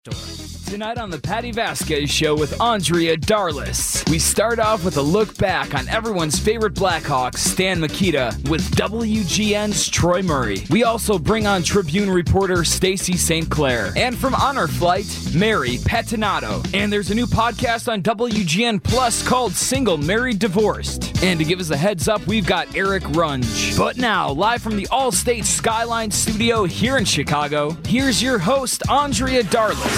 Tonight on the Patty Vasquez Show with Andrea Darlis. We start off with a look back on everyone's favorite Blackhawks, Stan Mikita, with WGN's Troy Murray. We also bring on Tribune reporter Stacey St. Clair. And from Honor Flight, Mary Patinato. And there's a new podcast on WGN Plus called Single, Married, Divorced. And to give us a heads up, we've got Eric Runge. But now, live from the Allstate Skyline studio here in Chicago, here's your host, Andrea Darlis.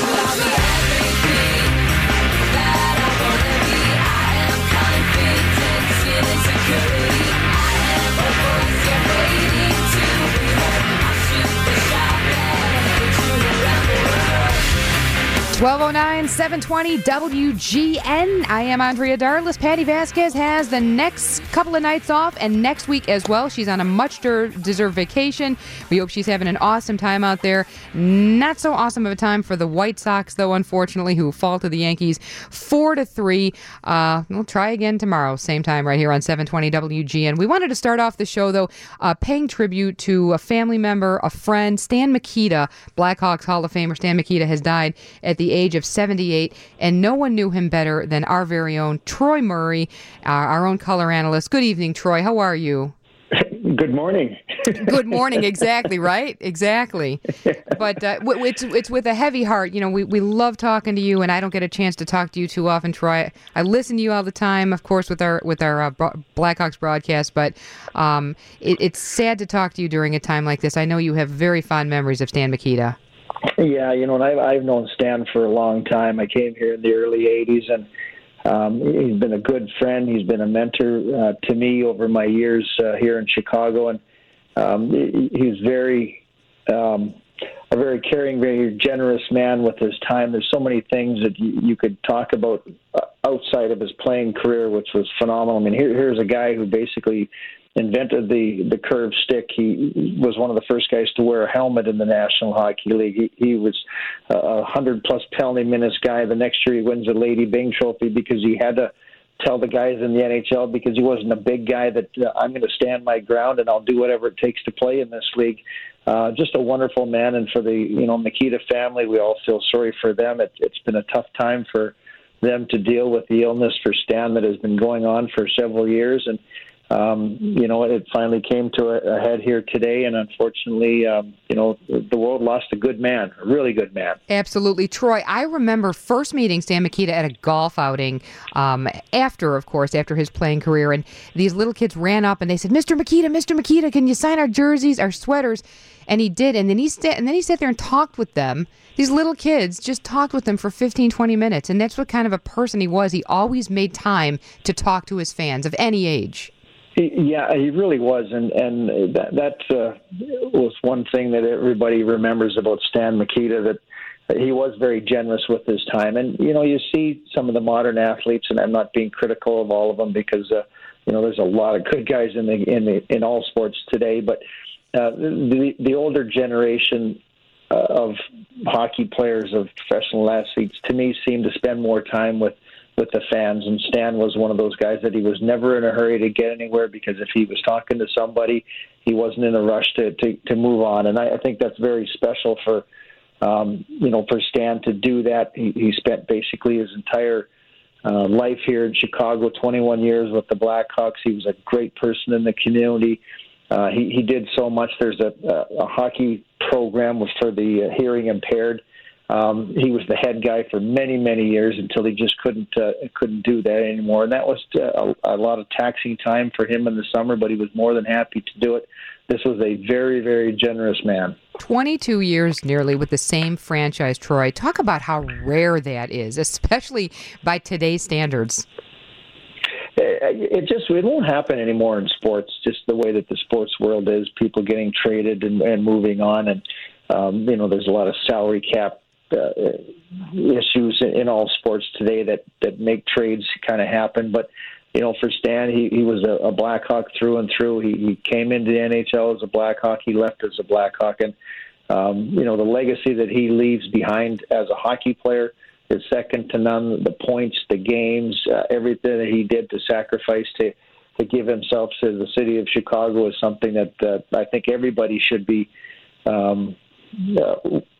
.1209, 720 WGN. I am Andrea Darlis. Patty Vasquez has the next couple of nights off and next week as well. She's on a much-deserved vacation. We hope she's having an awesome time out there. Not so awesome of a time for the White Sox, though, unfortunately, who fall to the Yankees 4-3. We'll try again tomorrow, same time right here on 720 WGN. We wanted to start off the show, though, paying tribute to a family member, a friend, Stan Mikita, Blackhawks Hall of Famer. Stan Mikita has died at the age of 78, and no one knew him better than our very own Troy Murray, our own color analyst. Good evening, Troy. How are you? Good morning. Good morning. Exactly, right? Exactly. But it's with a heavy heart. You know, we love talking to you, and I don't get a chance to talk to you too often, Troy. I listen to you all the time, of course, with our Blackhawks broadcast, but it's sad to talk to you during a time like this. I know you have very fond memories of Stan Mikita. Yeah, you know, and I've known Stan for a long time. I came here in the early 80s, and he's been a good friend. He's been a mentor to me over my years here in Chicago, and he's a very caring, very generous man with his time. There's so many things that you could talk about outside of his playing career, which was phenomenal. I mean, here's a guy who basically invented the curved stick. He was one of the first guys to wear a helmet in the National Hockey League. He was a 100-plus penalty minutes guy. The next year he wins a Lady Byng Trophy because he had to tell the guys in the NHL, because he wasn't a big guy, that I'm going to stand my ground and I'll do whatever it takes to play in this league. Just a wonderful man. And for the Mikita family, we all feel sorry for them. It's been a tough time for them to deal with the illness for Stan that has been going on for several years. And it finally came to a head here today, and unfortunately, the world lost a good man, a really good man. Absolutely. Troy, I remember first meeting Stan Mikita at a golf outing after his playing career, and these little kids ran up and they said, Mr. Mikita, can you sign our jerseys, our sweaters? And he did, and then he sat there and talked with them. These little kids just talked with them for 15, 20 minutes, and that's what kind of a person he was. He always made time to talk to his fans of any age. Yeah, he really was, and that was one thing that everybody remembers about Stan Mikita, that he was very generous with his time. And you see some of the modern athletes, and I'm not being critical of all of them, because there's a lot of good guys in all sports today. But the older generation of hockey players, of professional athletes, to me, seem to spend more time with the fans, and Stan was one of those guys that he was never in a hurry to get anywhere, because if he was talking to somebody, he wasn't in a rush to move on. And I think that's very special for Stan to do that. He spent basically his entire life here in Chicago, 21 years with the Blackhawks. He was a great person in the community. He did so much. There's a hockey program for the hearing impaired. He was the head guy for many, many years until he just couldn't do that anymore. And that was a lot of taxing time for him in the summer, but he was more than happy to do it. This was a very, very generous man. 22 years nearly with the same franchise, Troy. Talk about how rare that is, especially by today's standards. It won't happen anymore in sports, just the way that the sports world is, people getting traded and moving on. And, there's a lot of salary cap issues in all sports today that make trades kind of happen. But, for Stan, he was a Blackhawk through and through. He came into the NHL as a Blackhawk. He left as a Blackhawk. And, the legacy that he leaves behind as a hockey player is second to none. The points, the games, everything that he did to sacrifice to give himself to the city of Chicago is something that I think everybody should be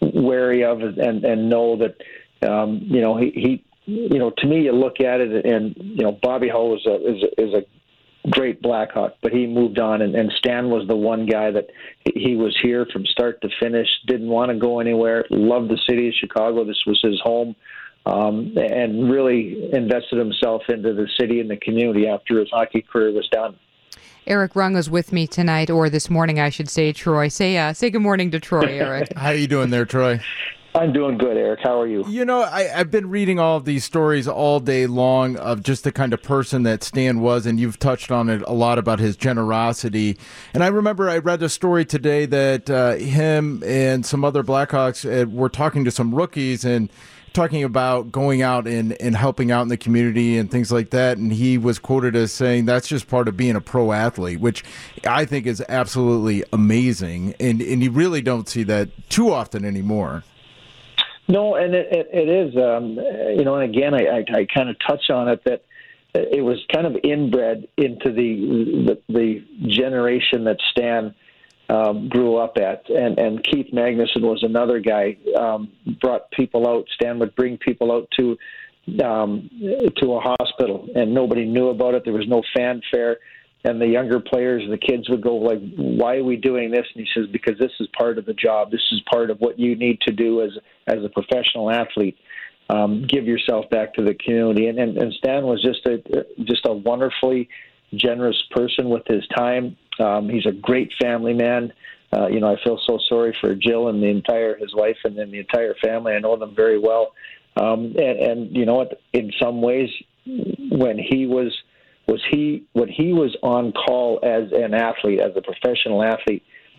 wary of and know that he to me, you look at it, and Bobby Hull is a great Blackhawk, but he moved on, and Stan was the one guy that he was here from start to finish, didn't want to go anywhere, loved the city of Chicago. This was his home, and really invested himself into the city and the community after his hockey career was done. Eric Rung is with me tonight, or this morning, I should say, Troy. Say good morning to Troy, Eric. How you doing there, Troy? I'm doing good, Eric. How are you? I've been reading all of these stories all day long of just the kind of person that Stan was, and you've touched on it a lot about his generosity. And I remember I read a story today that him and some other Blackhawks were talking to some rookies and talking about going out and helping out in the community and things like that. And he was quoted as saying that's just part of being a pro athlete, which I think is absolutely amazing. And you really don't see that too often anymore. No, and it is, and again, I kind of touch on it that it was kind of inbred into the generation that Stan grew up at, and Keith Magnuson was another guy, brought people out. Stan would bring people out to a hospital, and nobody knew about it. There was no fanfare. And the younger players, the kids would go like, why are we doing this? And he says, because this is part of the job. This is part of what you need to do as a professional athlete. Give yourself back to the community. And Stan was just a wonderfully generous person with his time. He's a great family man. I feel so sorry for Jill and his wife and then the entire family. I know them very well. And you know what? In some ways, when he was on call as an athlete, as a professional athlete,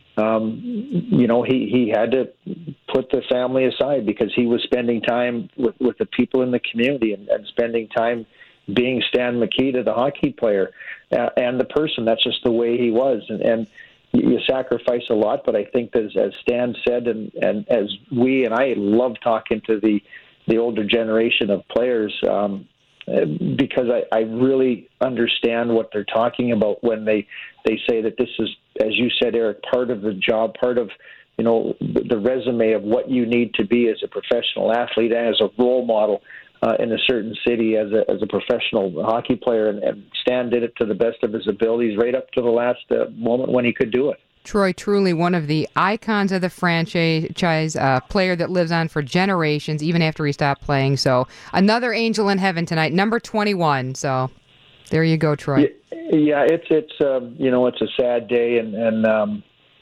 he had to put the family aside because he was spending time with the people in the community and spending time being Stan Mikita, the hockey player, and the person. That's just the way he was. And you sacrifice a lot, but I think that as Stan said, and as I love talking to the older generation of players, because I really understand what they're talking about when they say that this is, as you said, Eric, part of the job, part of the resume of what you need to be as a professional athlete and as a role model in a certain city as a professional hockey player. And Stan did it to the best of his abilities right up to the last moment when he could do it. Troy, truly one of the icons of the franchise, player that lives on for generations, even after he stopped playing. So another angel in heaven tonight, number 21. So there you go, Troy. Yeah, it's a sad day, and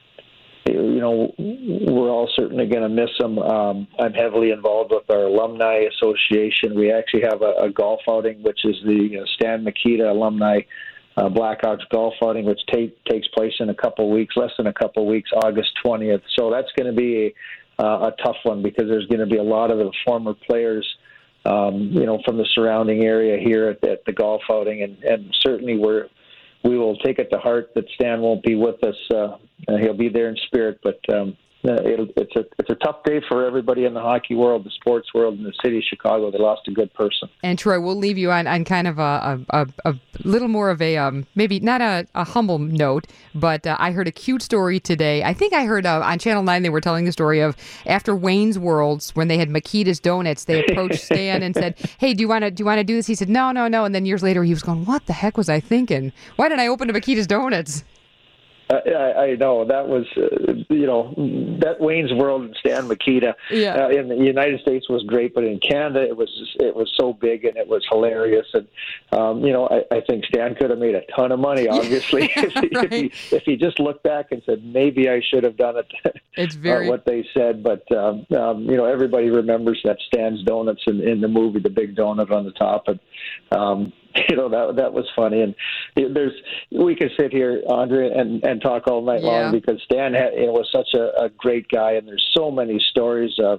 we're all certainly going to miss him. I'm heavily involved with our alumni association. We actually have a golf outing, which is the Stan Mikita Alumni Blackhawks golf outing, which takes place in less than a couple weeks, August 20th. So that's going to be a tough one because there's going to be a lot of the former players, from the surrounding area here at the golf outing, and certainly we will take it to heart that Stan won't be with us. He'll be there in spirit, but it's a tough day for everybody in the hockey world, the sports world, and the city of Chicago. They lost a good person. And Troy, we'll leave you on kind of a little more of a maybe not a humble note, but I heard a cute story today. I think I heard on Channel 9 they were telling the story of after Wayne's Worlds when they had Makita's Donuts. They approached Stan and said, "Hey, do you want to do this?" He said, "No." And then years later, he was going, "What the heck was I thinking? Why did I open a Makita's Donuts?" I know that was, that Wayne's World and Stan Mikita in the United States was great, but in Canada it was so big and it was hilarious. And I think Stan could have made a ton of money, obviously, if he just looked back and said maybe I should have done it. It's very what they said, but everybody remembers that Stan's Donuts in the movie, the big donut on the top, and that was funny. And we could sit here, Andre, and talk all night long because Stan was such a great guy, and there's so many stories of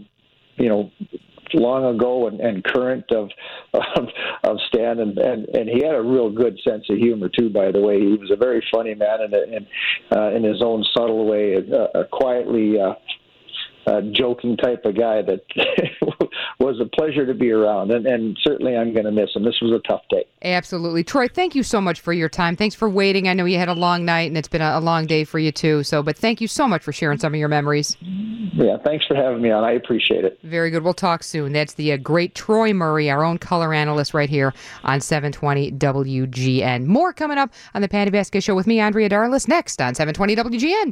long ago and current of Stan, and he had a real good sense of humor too. By the way, he was a very funny man, and in his own subtle way, a quietly joking type of guy that was a pleasure to be around, and certainly I'm going to miss him. This was a tough day. Absolutely. Troy, thank you so much for your time. Thanks for waiting. I know you had a long night, and it's been a long day for you too. But thank you so much for sharing some of your memories. Yeah, thanks for having me on. I appreciate it. Very good. We'll talk soon. That's the great Troy Murray, our own color analyst right here on 720 WGN. More coming up on the Patty Vasquez Show with me, Andrea Darlis, next on 720 WGN.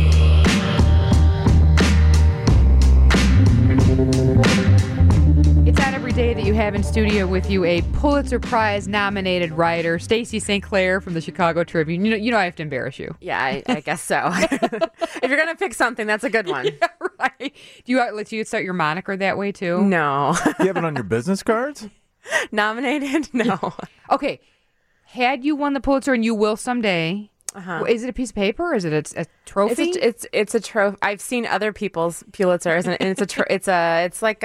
It's not every day that you have in studio with you a Pulitzer Prize nominated writer, Stacey St. Clair from the Chicago Tribune. You know I have to embarrass you. Yeah, I guess so. If you're going to pick something, that's a good one. Yeah, right. Do you start your moniker that way too? No. You have it on your business cards? Nominated? No. Okay. Had you won the Pulitzer, and you will someday, is it a piece of paper? Or is it a trophy? It's a trophy. I've seen other people's Pulitzers, and it's like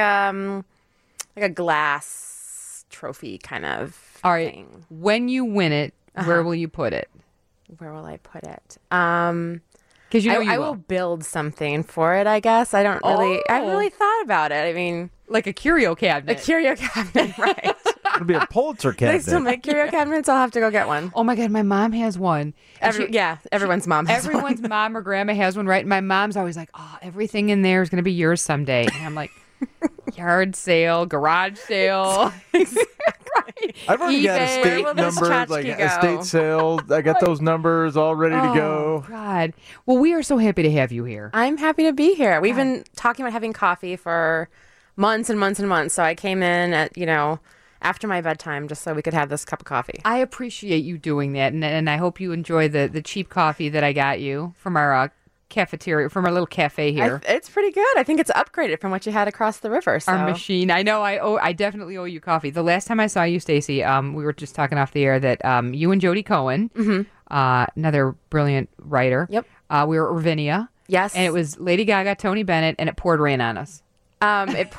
a glass trophy kind of All right. thing. When you win it, where will you put it? Where will I put it? Because I will build something for it, I guess. I haven't really thought about it. I mean, like a curio a cabinet. curio cabinet, right? It'll be a Pulitzer They cabinet. still make curio cabinets. I'll have to go get one. Oh my God, my mom has one. And Everyone's mom has one. everyone's mom or grandma has one, right? And my mom's always like, "Oh, everything in there is going to be yours someday." And I'm like, yard sale, garage sale. Right. I've already got eBay. Where estate will this numbers, like tchotchke go? estate sale. I got those numbers all ready to Oh, go. God. Well, we are so happy to have you here. I'm happy to be here. We've been talking about having coffee for months and months and months. So I came in at, after my bedtime just so we could have this cup of coffee. I appreciate you doing that, and I hope you enjoy the cheap coffee that I got you from our cafeteria, from our little cafe here. It's pretty good. I think it's upgraded from what you had across the river. So. Our machine. I know. I definitely owe you coffee. The last time I saw you, Stacey, we were just talking off the air that you and Jody Cohen, another brilliant writer. Yep. We were at Ravinia. Yes. And it was Lady Gaga, Tony Bennett, and it poured rain on us. It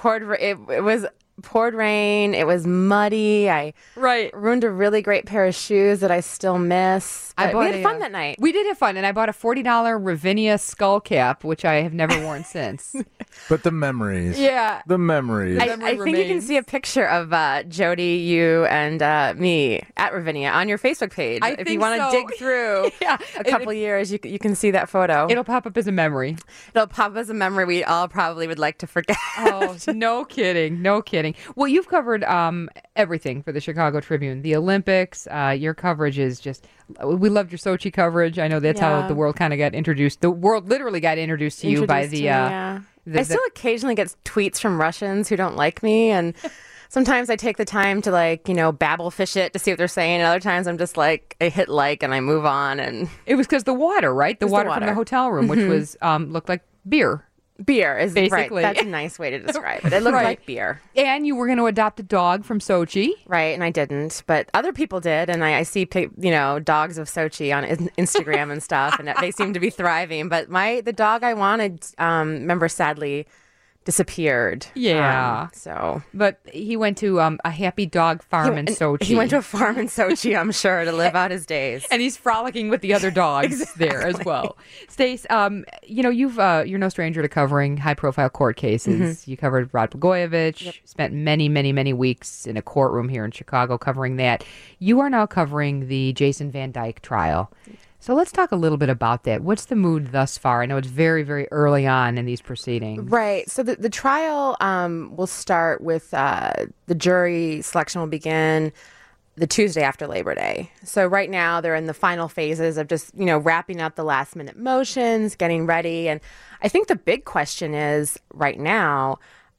poured rain. It was muddy. I ruined a really great pair of shoes that I still miss. But we had fun that night. We did have fun, and I bought a $40 Ravinia skull cap, which I have never worn since. But the memories. Yeah. The memories. I think you can see a picture of Jody, you, and me at Ravinia on your Facebook page. If you want to dig through a couple years, you can see that photo. It'll pop up as a memory. It'll pop up as a memory we all probably would like to forget. Oh, no kidding. No kidding. Well, you've covered everything for the Chicago Tribune. The Olympics, your coverage is just... We loved your Sochi coverage. I know that's how the world kind of got introduced. The world literally got introduced to you by the... I still occasionally get tweets from Russians who don't like me, and sometimes I take the time to babble fish it to see what they're saying, and other times I'm just like, I hit like and I move on. And it was because the water, right? The water from the hotel room, which was looked like beer. Beer is basically right. That's a nice way to describe it. It looked like beer. And you were going to adopt a dog from Sochi, right? And I didn't, but other people did. And I see dogs of Sochi on Instagram and stuff, and they seem to be thriving. But the dog I wanted, remember, sadly disappeared. Yeah. But he went to a happy dog farm in Sochi. He went to a farm in Sochi, I'm sure, to live out his days. And he's frolicking with the other dogs there as well. Stace, you're no stranger to covering high-profile court cases. You covered Rod Blagojevich. Spent many, many, many weeks in a courtroom here in Chicago covering that. You are now covering the Jason Van Dyke trial. So let's talk a little bit about that. What's the mood thus far? I know it's very, very early on in these proceedings. Right. So the trial will start with the jury selection will begin the Tuesday after Labor Day. So right now they're in the final phases of just, wrapping up the last minute motions, getting ready. And I think the big question is right now,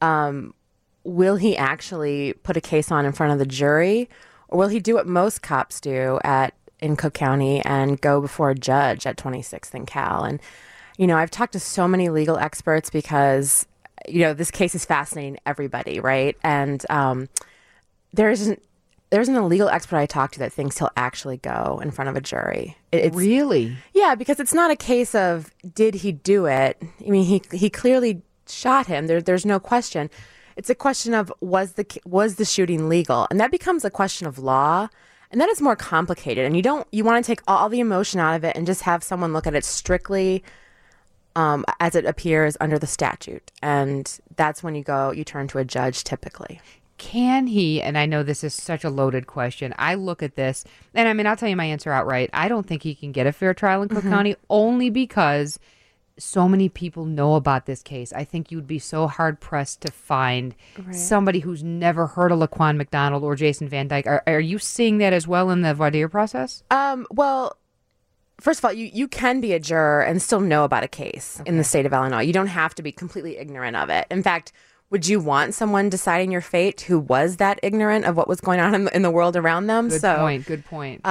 will he actually put a case on in front of the jury, or will he do what most cops do in Cook County and go before a judge at 26th and Cal? And, I've talked to so many legal experts because, this case is fascinating everybody, right? And there isn't a legal expert I talked to that thinks he'll actually go in front of a jury. Really? Yeah, because it's not a case of did he do it? I mean, he clearly shot him. There's no question. It's a question of was the shooting legal? And that becomes a question of law. And that is more complicated. And you want to take all the emotion out of it and just have someone look at it strictly as it appears under the statute. And that's when you turn to a judge typically. Can he, and I know this is such a loaded question, I look at this, and I'll tell you my answer outright. I don't think he can get a fair trial in Cook County only because so many people know about this case. I think you'd be so hard pressed to find somebody who's never heard of Laquan McDonald or Jason Van Dyke. Are you seeing that as well in the voir dire process? Well, first of all, you can be a juror and still know about a case in the state of Illinois. You don't have to be completely ignorant of it. In fact, would you want someone deciding your fate who was that ignorant of what was going on in the world around them? Good point.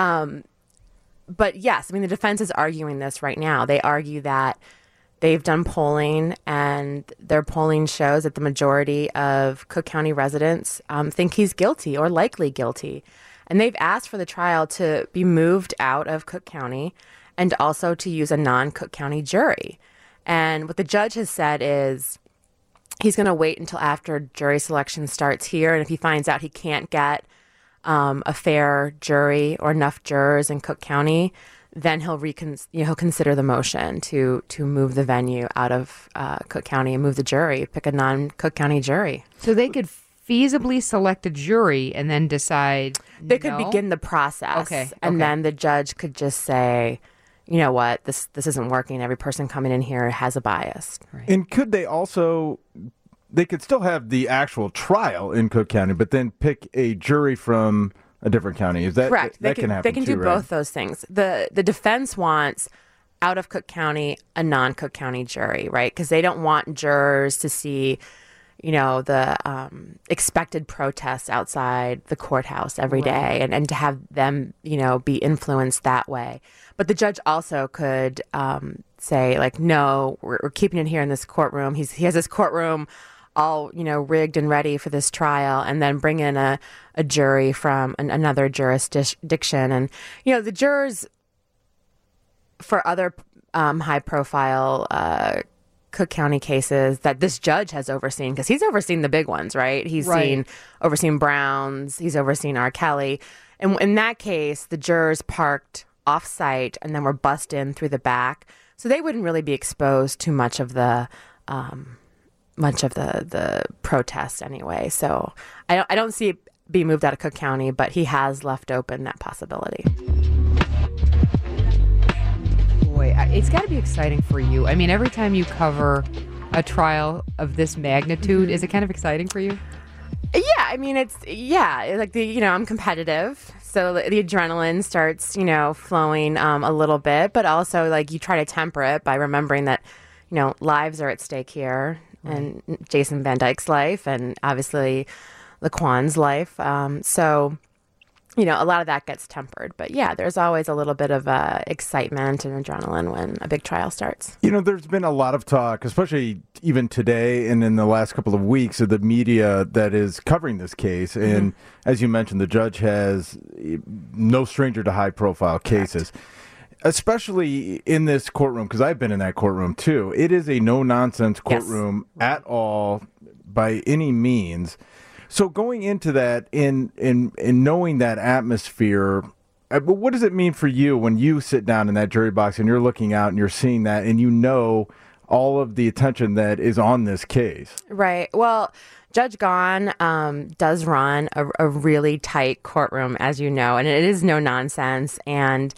But yes, I mean, the defense is arguing this right now. They argue that they've done polling, and their polling shows that the majority of Cook County residents think he's guilty or likely guilty. And they've asked for the trial to be moved out of Cook County and also to use a non-Cook County jury. And what the judge has said is he's going to wait until after jury selection starts here. And if he finds out he can't get a fair jury or enough jurors in Cook County, then he'll consider the motion to move the venue out of Cook County and move the jury, pick a non-Cook County jury. So they could feasibly select a jury and then decide. They could begin the process, and then the judge could just say, you know what, this isn't working. Every person coming in here has a bias. Right. And could they also? They could still have the actual trial in Cook County, but then pick a jury from a different county. Is that correct? That can happen. They can too, do right? both those things. The defense wants out of Cook County a non-Cook County jury, right? Because they don't want jurors to see, the expected protests outside the courthouse every day, and to have them, be influenced that way. But the judge also could say, like, no, we're keeping it here in this courtroom. He has this courtroom all rigged and ready for this trial, and then bring in a jury from another jurisdiction. And the jurors for other high profile Cook County cases that this judge has overseen, because he's overseen the big ones, right? He's overseen Browns, he's overseen R. Kelly, and in that case the jurors parked off-site and then were bussed in through the back, so they wouldn't really be exposed to much of the protest anyway. So I don't see it being moved out of Cook County, but he has left open that possibility. Boy, it's got to be exciting for you. I mean, every time you cover a trial of this magnitude, is it kind of exciting for you? Yeah, I mean, it's like I'm competitive, so the adrenaline starts, flowing a little bit, but also like you try to temper it by remembering that, lives are at stake here. Right. And Jason Van Dyke's life, and obviously Laquan's life. So, a lot of that gets tempered. But yeah, there's always a little bit of excitement and adrenaline when a big trial starts. There's been a lot of talk, especially even today and in the last couple of weeks, of the media that is covering this case. Mm-hmm. And as you mentioned, the judge has no stranger to high-profile cases. Correct. Especially in this courtroom, because I've been in that courtroom too. It is a no-nonsense courtroom at all, by any means. So going into that, in knowing that atmosphere, what does it mean for you when you sit down in that jury box and you're looking out and you're seeing that, and all of the attention that is on this case? Right. Well, Judge Gahn does run a really tight courtroom, as you know, and it is no nonsense. And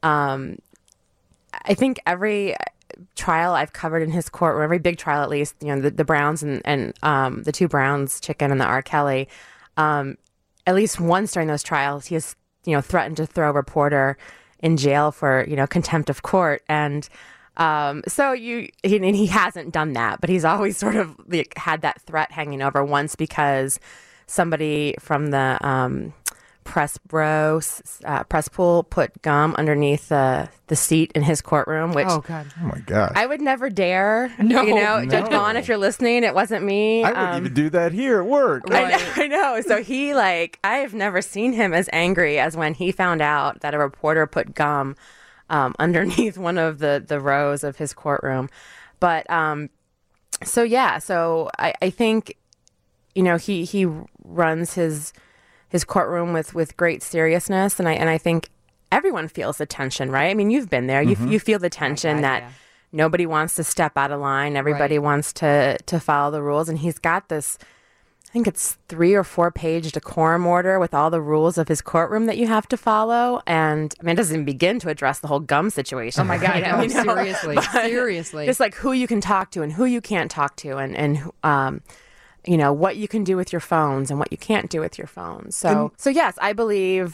I think every trial I've covered in his courtroom, every big trial at least, the Browns and the two Browns chicken and the R. Kelly, at least once during those trials, he has, threatened to throw a reporter in jail for, contempt of court. And so he hasn't done that, but he's always sort of had that threat hanging over, once because somebody from the press pool put gum underneath the seat in his courtroom, which oh my God, I would never dare. No. Judge Gahn, if you're listening, it wasn't me. I wouldn't even do that here at work. Right. I know. So he I've never seen him as angry as when he found out that a reporter put gum underneath one of the rows of his courtroom. But so I think he runs his courtroom with great seriousness, and I think everyone feels the tension, right? I mean, you've been there. You feel the tension that nobody wants to step out of line. Everybody wants to follow the rules, and he's got this I think it's 3 or 4 page decorum order with all the rules of his courtroom that you have to follow. And I mean, it doesn't even begin to address the whole gum situation. Oh my God, no, seriously, But seriously. Just like who you can talk to and who you can't talk to and what you can do with your phones and what you can't do with your phones. So yes, I believe,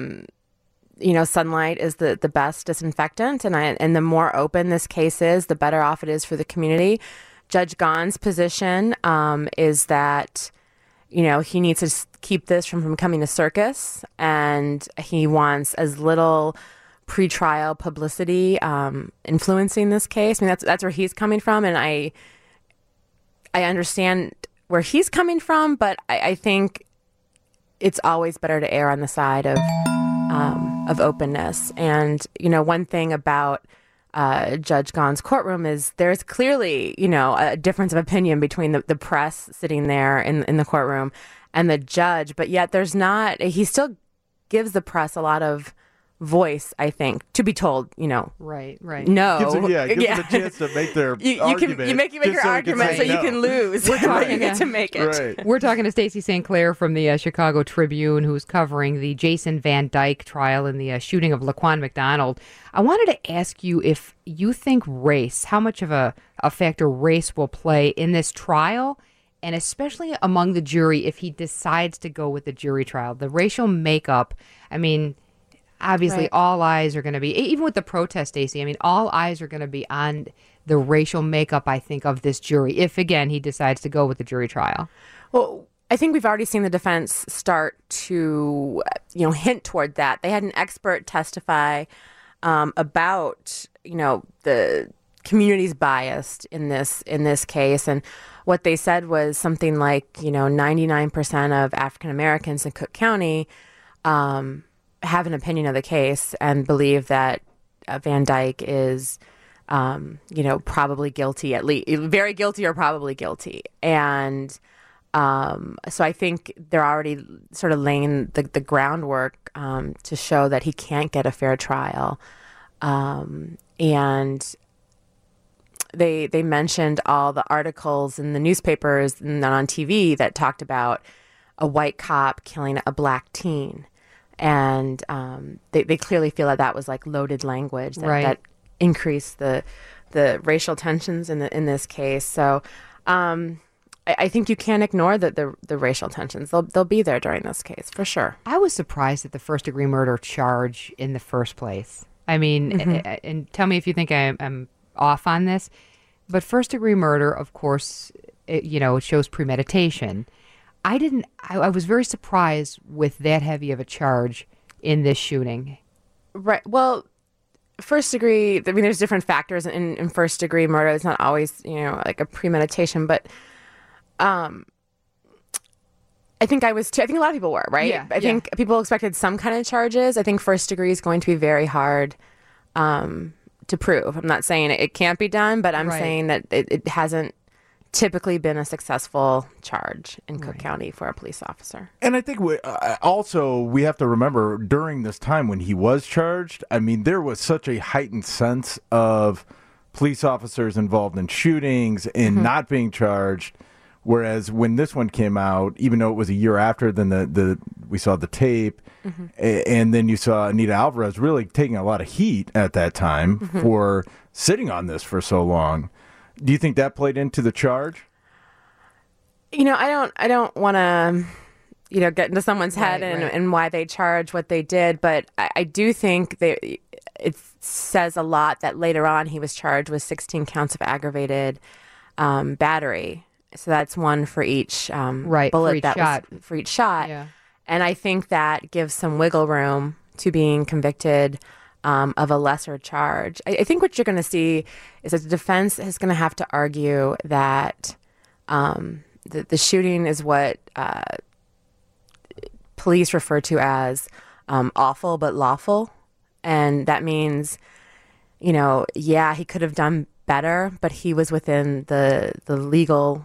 sunlight is the best disinfectant. And the more open this case is, the better off it is for the community. Judge Gahn's position is that, he needs to keep this from becoming a circus, and he wants as little pretrial publicity influencing this case. I mean, that's where he's coming from, and I understand where he's coming from, but I think it's always better to err on the side of openness. And one thing about Judge Gahn's courtroom is there's clearly, a difference of opinion between the press sitting there in the courtroom and the judge, but yet there's not. He still gives the press a lot of voice, I think, to be told, Right. no. Gives them a chance to make their argument. You make your argument so you can lose. We're talking you get to make it. Right. We're talking to Stacey St. Clair from the Chicago Tribune, who's covering the Jason Van Dyke trial and the shooting of Laquan McDonald. I wanted to ask you if you think race, how much of a factor race will play in this trial, and especially among the jury if he decides to go with the jury trial. The racial makeup, I mean, obviously, right. All eyes are going to be, even with the protest, Stacey, I mean, all eyes are going to be on the racial makeup, I think, of this jury, if, again, he decides to go with the jury trial. Well, I think we've already seen the defense start to, hint toward that. They had an expert testify about, the community's biased in this case. And what they said was something like, 99% of African Americans in Cook County have an opinion of the case and believe that Van Dyke is, probably guilty, at least very guilty or probably guilty. And so I think they're already sort of laying the groundwork to show that he can't get a fair trial. And they mentioned all the articles in the newspapers and on TV that talked about a white cop killing a black teen. And they clearly feel that was like loaded language that increased the racial tensions in this case. So I think you can't ignore the racial tensions. They'll be there during this case for sure. I was surprised at the first-degree murder charge in the first place. I mean, and tell me if you think I'm off on this, but first-degree murder, of course, it shows premeditation. I was very surprised with that heavy of a charge in this shooting. Right. Well, first degree, I mean, there's different factors in first degree murder. It's not always, like a premeditation, but I think I think a lot of people were, right? Yeah, I think people expected some kind of charges. I think first degree is going to be very hard to prove. I'm not saying it can't be done, but I'm saying that it hasn't typically been a successful charge in Cook County for a police officer. And I think we have to remember during this time when he was charged, I mean, there was such a heightened sense of police officers involved in shootings and not being charged. Whereas when this one came out, even though it was a year after, then we saw the tape, and then you saw Anita Alvarez really taking a lot of heat at that time for sitting on this for so long. Do you think that played into the charge? I don't want to, get into someone's head and why they charge what they did, but I do think it says a lot that later on he was charged with 16 counts of aggravated battery. So that's one for each bullet for each shot. Yeah. And I think that gives some wiggle room to being convicted of a lesser charge. I think what you're going to see is that the defense is going to have to argue that the shooting is what police refer to as awful but lawful. And that means, he could have done better, but he was within the legal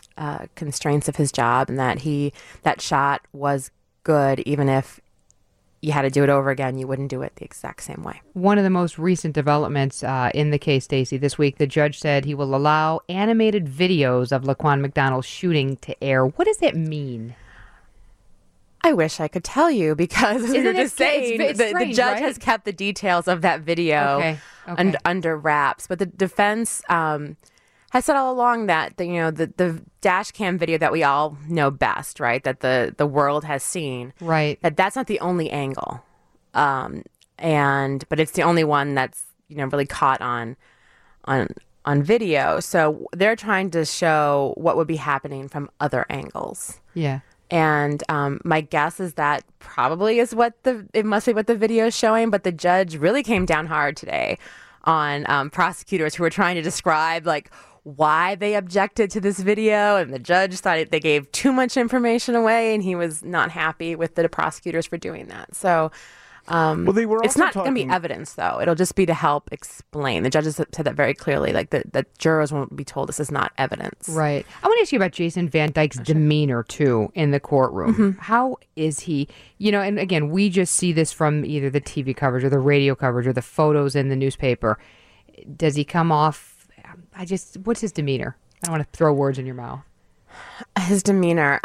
constraints of his job, and that shot was good, even if you had to do it over again, you wouldn't do it the exact same way. One of the most recent developments in the case, Stacey, this week, the judge said he will allow animated videos of Laquan McDonald's shooting to air. What does that mean? I wish I could tell you, because as we were just saying, it's the strange, judge right? has kept the details of that video Okay. under wraps. But the defense has said all along that the dash cam video that we all know best, right, that the world has seen, Right. that's not the only angle, but it's the only one that's really caught on video. So they're trying to show what would be happening from other angles. Yeah. And my guess is that probably is it must be what the video is showing. But the judge really came down hard today on prosecutors who were trying to describe why they objected to this video. And the judge thought they gave too much information away, and he was not happy with the prosecutors for doing that. So They were. it's not going to be evidence, though. It'll just be to help explain. The judges said that very clearly, that jurors won't be told this is not evidence. Right. I want to ask you about Jason Van Dyke's demeanor, too, in the courtroom. Mm-hmm. How is he? And again, we just see this from either the TV coverage or the radio coverage or the photos in the newspaper. Does he come off? What's his demeanor? I don't want to throw words in your mouth. His demeanor.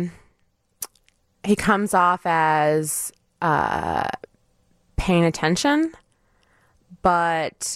He comes off as paying attention, but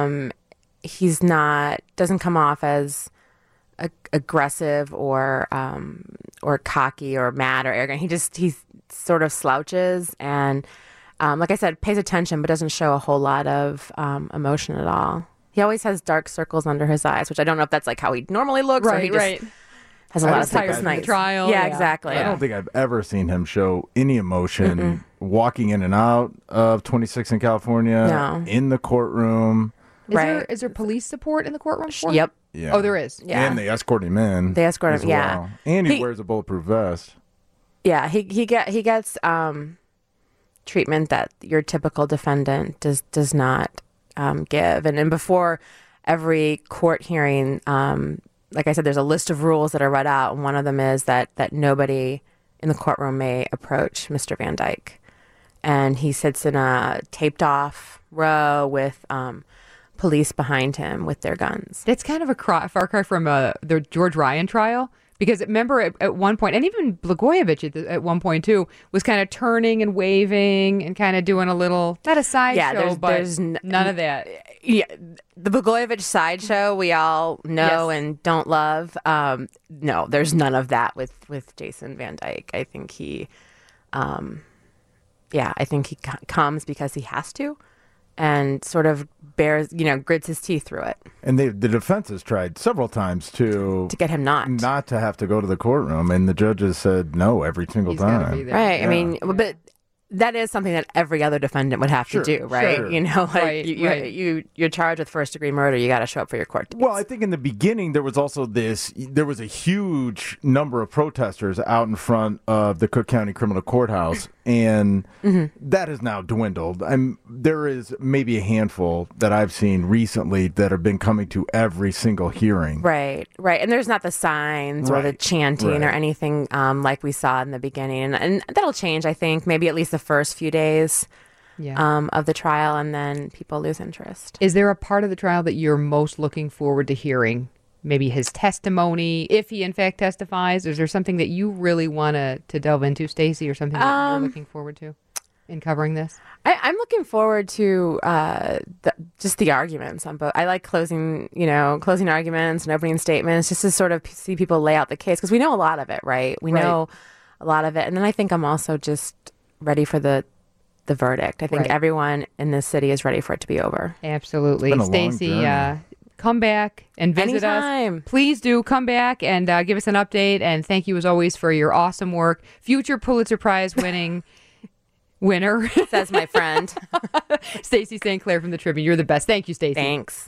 doesn't come off as aggressive or cocky or mad or arrogant. He sort of slouches and, like I said, pays attention, but doesn't show a whole lot of emotion at all. He always has dark circles under his eyes, which I don't know if that's how he normally looks, or he just has a lot of sleepless nights. Trial. Yeah, exactly. I don't think I've ever seen him show any emotion walking in and out of 26 in California, No. in the courtroom. Is there police support in the courtroom for him? Yep. Yeah. Oh, there is. Yeah. And they escort him in. They escort as him, yeah. well. And he He- wears a bulletproof vest. Yeah, he gets treatment that your typical defendant does not give. And before every court hearing, like I said, there's a list of rules that are read out, and one of them is that nobody in the courtroom may approach Mr. Van Dyke. And he sits in a taped off row with police behind him with their guns. That's kind of a far cry from the George Ryan trial. Because remember, at one point, and even Blagojevich at one point, too, was kind of turning and waving and kind of doing a little, not a sideshow, but there's none of that. Yeah, the Blagojevich sideshow we all know Yes. and don't love. No, there's none of that with Jason Van Dyke. I think he, comes because he has to, and sort of grits his teeth through it And the defense has tried several times to get him not to have to go to the courtroom, and the judges said no every single He's gotta time. be there. right. Yeah. I mean, but that is something that every other defendant would have Sure, to do, right? sure. Right, right. You're charged with first-degree murder. You got to show up for your court dates. Well, I think in the beginning there was also there was a huge number of protesters out in front of the Cook County Criminal Courthouse, and that has now dwindled. There is maybe a handful that I've seen recently that have been coming to every single hearing. Right. And there's not the signs or the Right, chanting or right. anything like we saw in the beginning. And that'll change, I think, maybe at least the first few days Yeah. of the trial, and then people lose interest. Is there a part of the trial that you're most looking forward to hearing? Maybe his testimony, if he in fact testifies. Is there something that you really want to delve into, Stacey, or something that you're looking forward to in covering this? I'm looking forward to just the arguments on both. I like closing arguments and opening statements, just to sort of see people lay out the case, because we know a lot of it, right? We know a lot of it, and then I think I'm also just ready for the verdict. I think Right. everyone in this city is ready for it to be over. Absolutely. It's been a long Stacey, journey. come back and visit Anytime. us. Please do come back and give us an update. And thank you, as always, for your awesome work. Future Pulitzer Prize winning winner, Says my friend. Stacey St. Clair from the Tribune. You're the best. Thank you, Stacey. Thanks.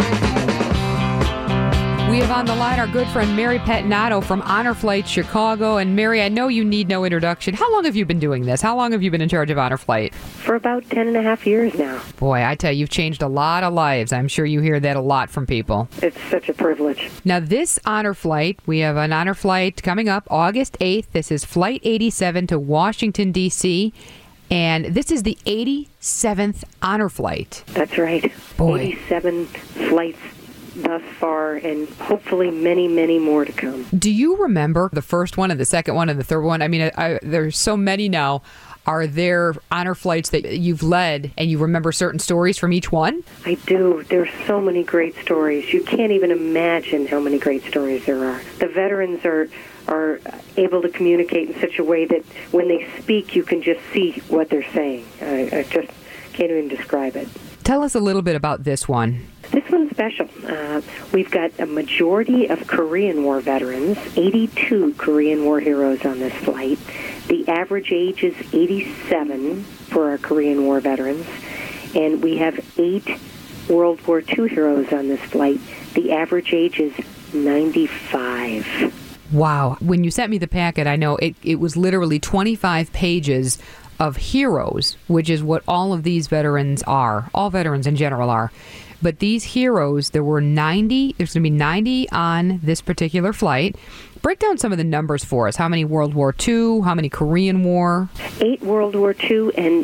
We have on the line our good friend Mary Patinato from Honor Flight Chicago. And Mary, I know you need no introduction. How long have you been doing this? How long have you been in charge of Honor Flight? For about 10.5 years now. Boy, I tell you, you've changed a lot of lives. I'm sure you hear that a lot from people. It's such a privilege. Now, this Honor Flight, we have an Honor Flight coming up August 8th. This is Flight 87 to Washington, D.C. And this is the 87th honor flight. That's right. Boy. 87 flights thus far, and hopefully many, many more to come. Do you remember the first one and the second one and the third one? I mean, there's so many now. Are there honor flights that you've led and you remember certain stories from each one? I do. There's so many great stories. You can't even imagine how many great stories there are. The veterans are able to communicate in such a way that when they speak, you can just see what they're saying. I just can't even describe it. Tell us a little bit about this one. This one's special. We've got a majority of Korean War veterans, 82 Korean War heroes on this flight. The average age is 87 for our Korean War veterans. And we have 8 World War II heroes on this flight. The average age is 95. Wow. When you sent me the packet, I know it was literally 25 pages of heroes, which is what all of these veterans are. All veterans in general are. But these heroes, there were 90, there's going to be 90 on this particular flight. Break down some of the numbers for us. How many World War II? How many Korean War? 8 World War II and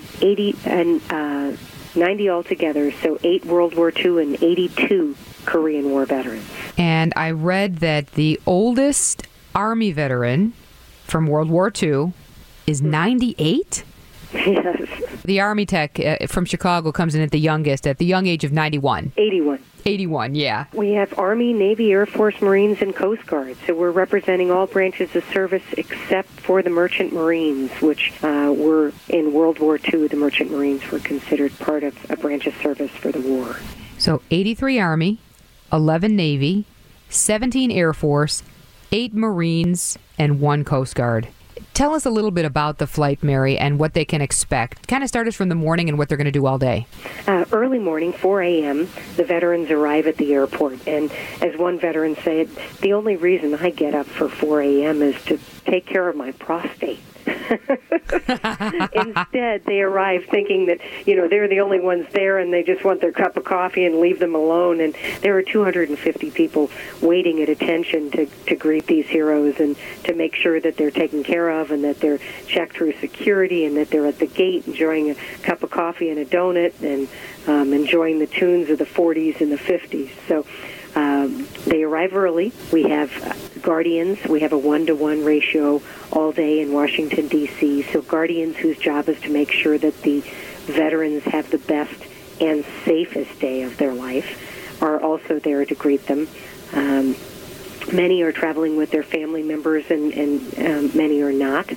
90 altogether. So 8 World War II and 82 Korean War veterans. And I read that the oldest Army veteran from World War II is 98? Yes. The Army tech from Chicago comes in at the young age of 91. 81. 81, yeah. We have Army, Navy, Air Force, Marines, and Coast Guard. So we're representing all branches of service except for the Merchant Marines, which were in World War II. The Merchant Marines were considered part of a branch of service for the war. So 83 Army, 11 Navy, 17 Air Force, 8 Marines, and 1 Coast Guard. Tell us a little bit about the flight, Mary, and what they can expect. Kind of start us from the morning and what they're going to do all day. Early morning, 4 a.m., the veterans arrive at the airport. And as one veteran said, the only reason I get up for 4 a.m. is to take care of my prostate. Instead, they arrive thinking that, they're the only ones there and they just want their cup of coffee and leave them alone. And there are 250 people waiting at attention to greet these heroes and to make sure that they're taken care of and that they're checked through security and that they're at the gate enjoying a cup of coffee and a donut and enjoying the tunes of the 40s and the 50s. So they arrive early. We have guardians. We have a 1-to-1 ratio all day in Washington, D.C. So guardians whose job is to make sure that the veterans have the best and safest day of their life are also there to greet them. Many are traveling with their family members and many are not.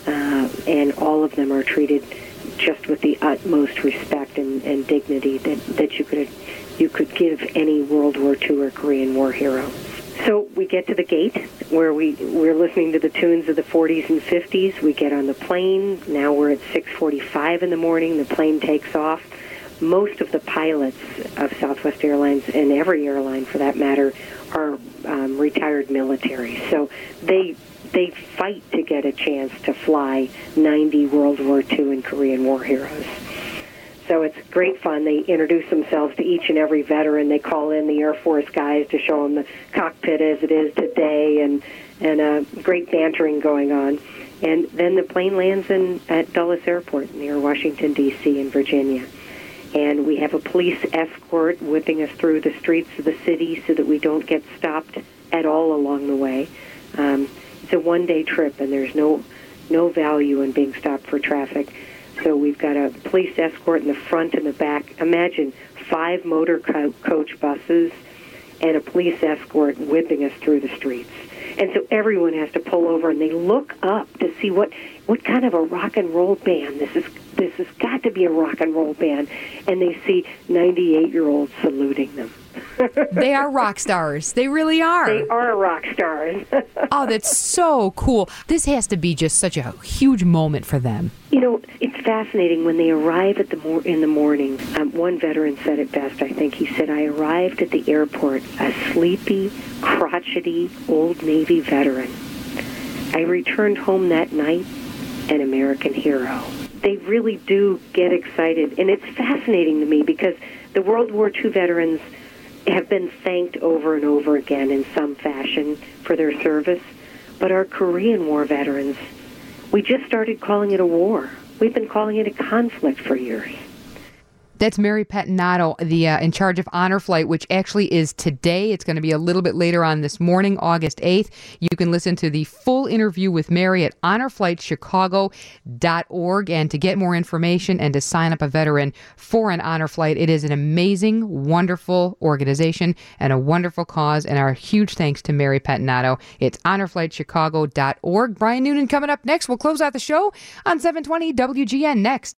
And all of them are treated just with the utmost respect and dignity that you could give any World War II or Korean War hero. So we get to the gate where we're listening to the tunes of the 40s and 50s. We get on the plane. Now we're at 6:45 in the morning. The plane takes off. Most of the pilots of Southwest Airlines, and every airline for that matter, are retired military. So they fight to get a chance to fly 90 World War II and Korean War heroes. So it's great fun. They introduce themselves to each and every veteran. They call in the Air Force guys to show them the cockpit as it is today, and great bantering going on. And then the plane lands at Dulles Airport near Washington, D.C. in Virginia. And we have a police escort whipping us through the streets of the city so that we don't get stopped at all along the way. It's a one-day trip, and there's no value in being stopped for traffic. So we've got a police escort in the front and the back. Imagine 5 motor coach buses and a police escort whipping us through the streets. And so everyone has to pull over, and they look up to see what kind of a rock and roll band this has got to be a rock and roll band. And they see 98-year-olds saluting them. They are rock stars. They really are. They are rock stars. Oh, that's so cool. This has to be just such a huge moment for them. It's fascinating when they arrive in the morning. One veteran said it best, I think. He said, I arrived at the airport a sleepy, crotchety, old Navy veteran. I returned home that night an American hero. They really do get excited. And it's fascinating to me because the World War II veterans have been thanked over and over again in some fashion for their service. But our Korean War veterans, we just started calling it a war. we've been calling it a conflict for years. That's Mary Pettinato, the in charge of Honor Flight, which actually is today. It's going to be a little bit later on this morning, August 8th. You can listen to the full interview with Mary at honorflightchicago.org. And to get more information and to sign up a veteran for an Honor Flight, it is an amazing, wonderful organization and a wonderful cause. And our huge thanks to Mary Pettinato. It's honorflightchicago.org. Brian Noonan coming up next. We'll close out the show on 720 WGN next.